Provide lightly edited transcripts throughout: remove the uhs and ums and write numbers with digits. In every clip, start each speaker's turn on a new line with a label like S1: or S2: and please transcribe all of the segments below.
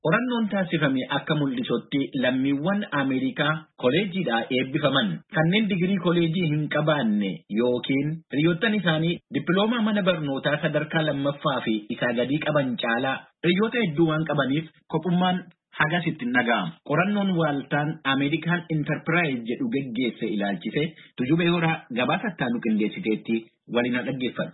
S1: Qorannoon taasifame akka mul'isutti lammiiwwan Ameerikaa koleejiidhaa eebbifaman kanneen digirii koleejii hin qabaanne yookiin hiriyoottan isaanii dippiloomaa mana barnootaa sadarkaa lammaffaa fi isaa gadii qaban caalaa hiriyoota hedduu waan qabaniif kophummaan hagasitti naga'ama. Qorannoon waaltaan Ameerikaan Enterprise jedhu geggeesse ilaalchise tujubee horaa gabaasa ittaanu qindeessiteetti waliin dhaggeeffannu.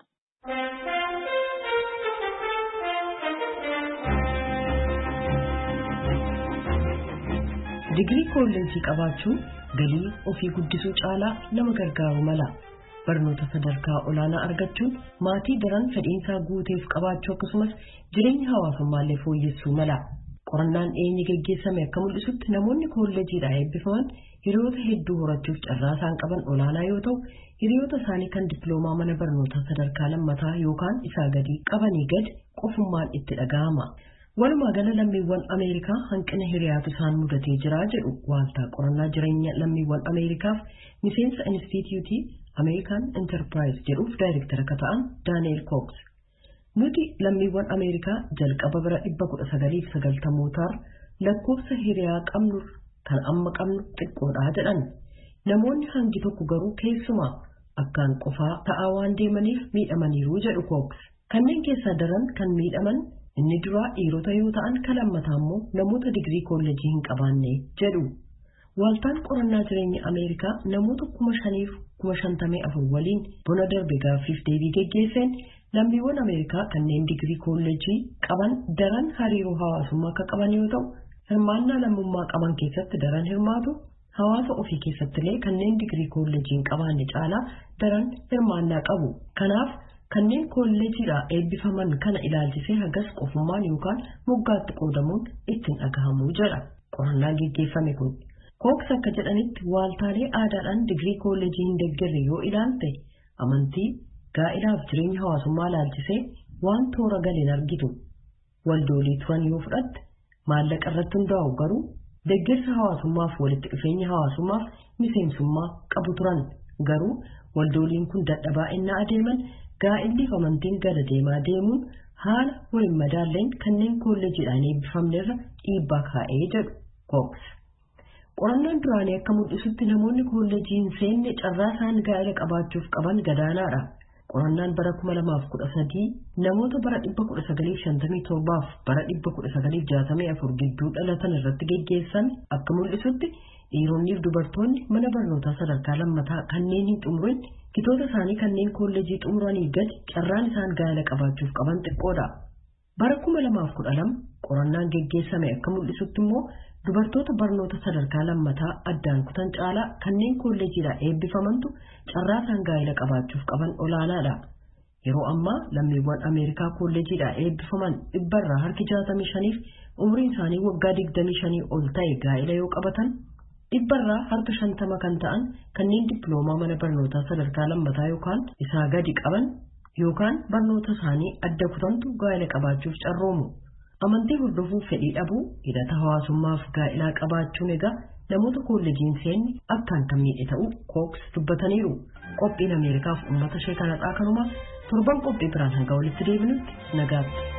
S2: Digirii kolleejii qabaachuun galii ofii guddisuu caalaa nama gargaaru mala. Barnoota sadarkaa olaanaa argachuun maatii daran fedhiinsaa guuteef qabaachuu akkasumas jireenya hawaasummaallee fooyyessuu mala. Qorannaan dhiyeenya geggeessame akka mul'isutti namoonni kolleejiidhaa eebbifaman hiriyoota hedduu horachuuf carraa isaan qaban olaanaa yoo ta'u, hiriyoota isaanii kan dippiloomaa mana barnootaa sadarkaa lammataa yookaan isaa gadii qabanii gad qofummaan itti dhaga'ama. Walumaa gala lammiiwwan Ameerikaa hanqina hiriyaatu isaan mudatee jira jedhu waaltaa qorannaa jireenya lammiiwwan Ameerikaaf miseensa Instituutii American Enterprise jedhuuf daayirektara akka ta'an Daniel Cox. Nuti lammiiwwan Ameerikaa jalqaba bara 1990 lakkoofsa hiriyaa qabnu kan amma qabnu xiqqoodha jedhan. Namoonni hangi tokko garuu keessumaa akkaan qofaa ta'aa waan deemaniif miidhamaniiru jedhu Cox. Kanneen keessaa daran kan miidhaman inni duraa dhiirota yoo ta'an kan lammataa immoo namoota digirii kolleejii hin qabaanne jedhu. Waaltaan qorannaa jireenya Ameerikaa namoota 5,054 waliin bona darbe gaaffiif deebii geggeesseen lammiiwwan Ameerikaa kanneen digirii kolleejii qaban daran hariiroo hawaasummaa akka qaban yoo ta'u, hirmaannaa lammummaa qaban keessatti daran hirmaatu, hawaasa ofii keessattillee kanneen digirii kolleejii hin qabaanne caalaa daran hirmaannaa qabu. Kanaaf kanneen kolleejiidhaa eebbifaman kana ilaalchisee hagas qofummaan yookaan moggaatti qoodamuun ittiin dhagahamuu jedha qorannaan geggeeffame kun. Cox akka jedhanitti waaltaalee aadaadhaan digirii kolleejii hin deeggarre yoo ilaalte amantii, gaa'ilaaf jireenya hawaasummaa ilaalchisee waan toora galeen argitu. Waldoolii turan yoo fudhatte maallaqa irratti hundaa'u garuu deeggarsa hawaasummaaf walitti dhufeenya hawaasummaaf miseensummaa qabu turan. Garuu waldooliin kun dadhabaa innaa adeeman gaa'illiif amantiin gada deemaa deemuun haala waliin madaalleen kanneen kolleejiidhaan eebbifamnerra dhiibbaa kaa'ee jedhu Cox. Qorannaan duraanii akka mul'isutti namoonni kolleejii hin seenne carraa isaan gaa'ila qabaachuuf qaban gadaanaadha. Qorannaan bara 2013 namoota bara 1957 fi bara 1964 gidduu dhalatan irratti geggeessan akka mul'isutti dhiironni fi dubartoonni mana barnootaa sadarkaa lammataa kanneen hin xumurin kitoota isaanii kanneen kolleejii xumuranii gadi carraan isaan gaa'ila qabaachuuf qaban xiqqoodha. Bara 2012 qorannaan geggeessame akka mul'isutti immoo dubartoota barnoota sadarkaa lammataa addaan kutan caalaa kanneen kolleejiidhaa eebbifamantu carraa isaan gaa'ila qabaachuuf qaban olaanaadha. Yeroo ammaa lammiiwwan Ameerikaa kolleejiidhaa eebbifaman 65% fi umriin isaanii waggaa 25 ol ta'e gaa'ila yoo qabatan 50% kan ta'an kanneen dippiloomaa mana barnootaa sadarkaa lammataa yookaan isaa gadi qaban yookaan barnoota isaanii adda kutantu gaa'ila qabaachuuf carroomu. Amantii hordofuuf fedhii dhabuu, hidhata hawaasummaaf gaa'ilaa qabaachuun egaa namoota kolleejiin seenni akkaan kan miidhe ta'uu Cox dubbataniiru. Qophiin Ameerikaaf uummata ishee kanadhaa kanuma torban qophii biraan hanga walitti deebinutti nagaatti.